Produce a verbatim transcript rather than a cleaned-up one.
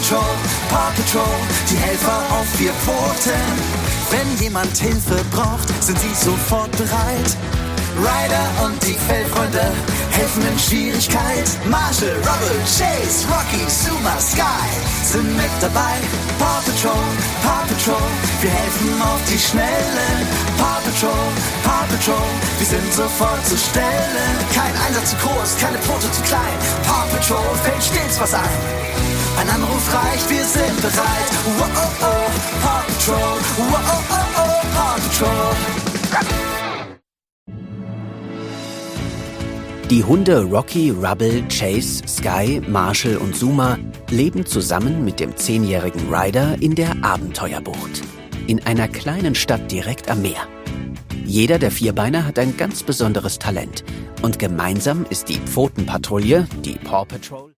Patrol, Paw Patrol, die Helfer auf vier Pfoten. Wenn jemand Hilfe braucht, sind sie sofort bereit. Ryder und die Fellfreunde helfen in Schwierigkeit. Marshall, Rubble, Chase, Rocky, Zuma, Sky sind mit dabei. Paw Patrol, Paw Patrol, wir helfen auf die Schnelle. Paw Patrol, Paw Patrol, wir sind sofort zu stellen. Kein Einsatz zu groß, keine Pfote zu klein. Paw Patrol, fällt stets was ein. Ein Anruf reicht, wir sind bereit. Wow, oh, oh, Paw Patrol, wow, oh, oh, oh, Paw Patrol. Die Hunde Rocky, Rubble, Chase, Sky, Marshall und Zuma leben zusammen mit dem zehnjährigen Ryder in der Abenteuerbucht. In einer kleinen Stadt direkt am Meer. Jeder der Vierbeiner hat ein ganz besonderes Talent. Und gemeinsam ist die Pfotenpatrouille, die Paw Patrol,